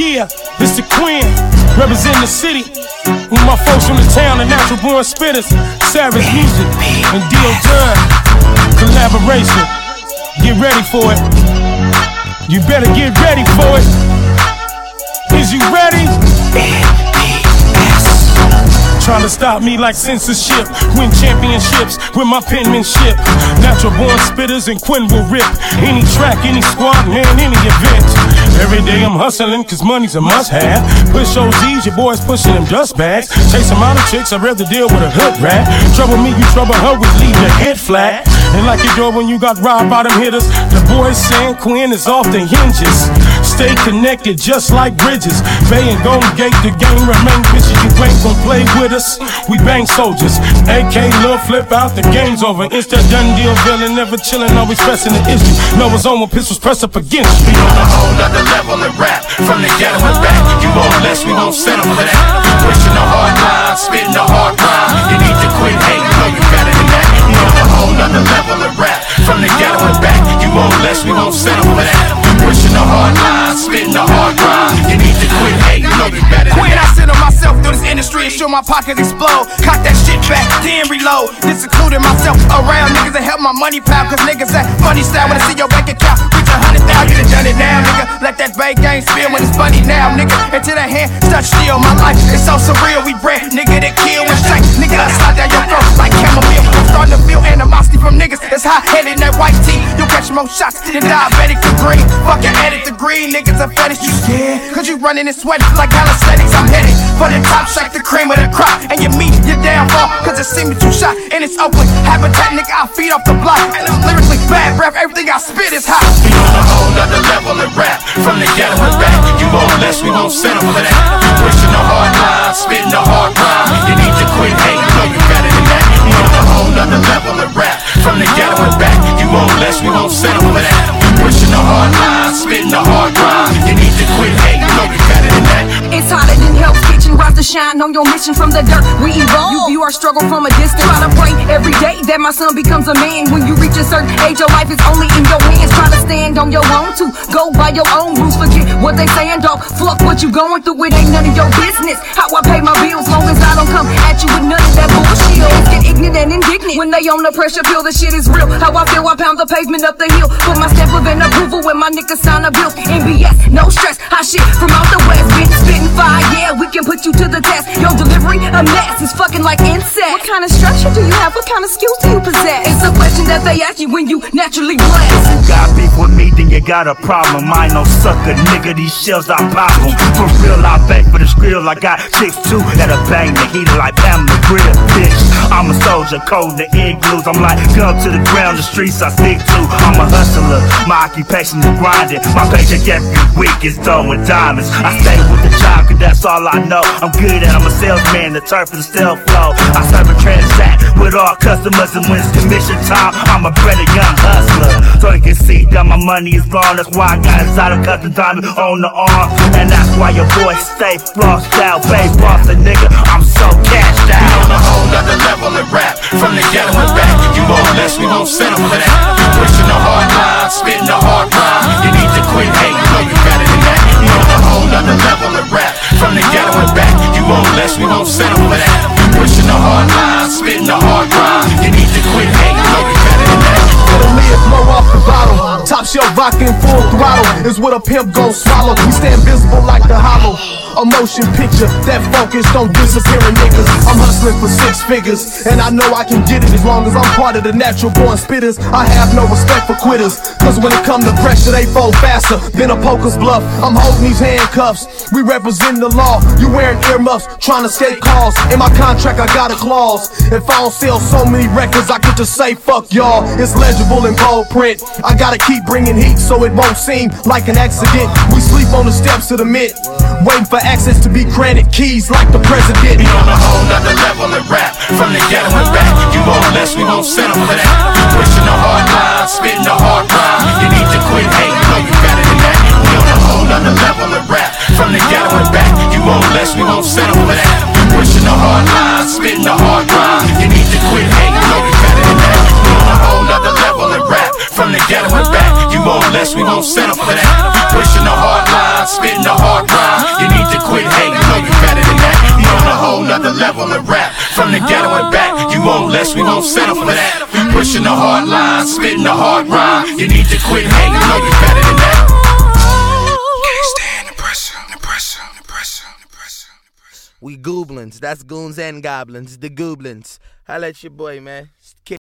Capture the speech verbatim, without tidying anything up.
Yeah, it's the Queen, representing the city. With my folks from the town, the natural born spitters, Savage Music, and D O Dunn. Collaboration. Get ready for it. You better get ready for it. Is you ready? Trying to stop me like censorship. Win championships with my penmanship. Natural born spitters and Quinn will rip any track, any squad, man, any event. Every day I'm hustling cause money's a must have. Push O Z's, your boys pushing them dust bags. Chase them out of chicks, I'd rather deal with a hood rat. Trouble me, you trouble her, we leave your head flat. And like your door when you got robbed by them hitters, the boys saying Quinn is off the hinges. Stay connected just like bridges. Bay and Golden Gate, the game remain bitches. You ain't gon' play with us, we bang soldiers. A K, Lil Flip out, the game's over. Insta done deal, villain, never chillin', always pressing the issue. No one's on when pistols press up against you. We on a whole nother level of rap. From the ghetto and back, you want less, we won't settle for that. Pushing the hard line, spitting the hard rhyme. You need to quit hating, know you better than that. We on a whole nother level of rap. From the ghetto and back, you want less, we won't settle for that. Pushing the hard line, spitting the hard rhyme. You need to quit hating, know you better than that. I sit on myself through this industry and show my pockets explode. Cock that shit back, then reload. This including myself around niggas that help my money pal. Cause niggas that funny style when I see your bank account reach a hundred thousand. You done done it now, nigga. Let that bank game spill when it's funny now, nigga. Into that hand, touch steel. My life is so surreal. We bred nigga that kill and shake. Nigga, I slide down your throat like chamomile. I'm starting to feel animosity from niggas that's hot-headed in that white tee. You'll catch more shots than diabetic to green. Fucking addict to green, niggas are fetish. You scared? Cause you running and sweating like calisthenics. I'm headed for the top, shake the cream of the crop. And you meet your downfall, cause it seems too shot. And it's open, habitat, nigga, I feed off the block. And I'm lyrically bad breath, everything I spit is hot. We on a whole nother level of rap. From the ghetto and back, you want less, we won't settle for that. Pushing the hard line, spitting the hard rhyme. You need to quit hating, know you better than that. We on a whole nother level of rap. From the ghetto and back, you want less, we won't settle for that. Pushing the hard line, spitting the hard rhyme. You need to quit hating, know you better than that. It's hotter than Hell's Kitchen, rise to shine on your mission from the dirt. We evolve, you view our struggle from a distance. Try to pray every day that my son becomes a man. When you reach a certain age, your life is only in your hands. Try to stand on your own to go by your own rules. Forget what they saying, dog. Fuck what you going through, it ain't none of your business. How I pay my bills, long as I don't come at you with none of that bullshit. Niggas get ignorant and indignant when they on the pressure pill. The shit is real. How I feel, I pound the pavement up the hill. Put my stamp of an approval when my niggas sign a bill. N B S, no stress, hot shit from out the west. Been spitting fire, yeah, we can put you to the test. Your delivery, a mess, it's fucking like insect. What kind of structure do you have? What kind of skills do you possess? It's a question that they ask you when you naturally blessed. You got beef with me, then you got a problem. I ain't no sucker, nigga, these shells I pop them. For real, I bang for the skrill. I got chicks too that'll bang the heater like Pamela Grill. Bitch, I'm a soldier, cold the igloos. I'm like gun to the ground, the streets I stick to. I'm a hustler, my occupation is grinding. My paycheck every week is throwing diamonds. I stay with the job, cause that's all I know. I'm good at, I'm a salesman, the turf is still flow. I serve and transact with all customers, and when it's commission time, I'm a better young hustler. So you can see that my money is gone. That's why I got inside a custom diamond on the arm. And that's why your boy stay flossed out. Babe, boss a nigga, I'm so cashed out. We on a whole nother level of rap. From the ghetto and back, you want less, we won't settle for that. Pushing the hard line, spitting the hard rhyme. You need to quit hating, know you better than that. We on a whole nother level of rap. From the ghetto and back, you want less, we won't settle for that. Pushing the hard line, spitting the hard rhyme. You need to quit hating, know you better than that. It'll live, blow off the bottle. Top shelf vodka in full throttle is what a pimp gon' swallow. We stand visible like the hollow. A motion picture, that focus don't disappear in niggas. I'm hustling for six figures, and I know I can get it as long as I'm part of the natural born spitters. I have no respect for quitters, cause when it come to pressure, they fold faster than a poker's bluff. I'm holding these handcuffs, we represent the law. You wearing earmuffs, trying to escape calls. In my contract, I got a clause. If I don't sell so many records, I get to say fuck y'all. It's legible in bold print. I gotta keep bringing heat so it won't seem like an accident. We sleep on the steps of the mint, waiting for access to be granted keys like the president. We on a whole nother level of rap. From the ghetto and back, you want less, we won't settle for that. Pushing the hard line, spitting the hard rhyme. You need to quit hating, know you better than that. We on a whole nother level of rap. From the ghetto and back, you want less, we won't settle for that. Pushing the hard line, spitting the hard rhyme. You need to quit hating, know you better than that. We on a whole nother level of rap. From the ghetto and back, you want less, we won't settle for that. Pushing the hard line, spitting the hard rhyme. from the ghetto and back. You want less, we won't settle for that. We pushing the hard line, spitting the hard rhyme. You need to quit hating, you know you better than that. Can't stand the pressure, the pressure, the pressure, the pressure, the pressure. We Gooblins. That's Goons and Goblins. The Gooblins. Holla at your boy, man.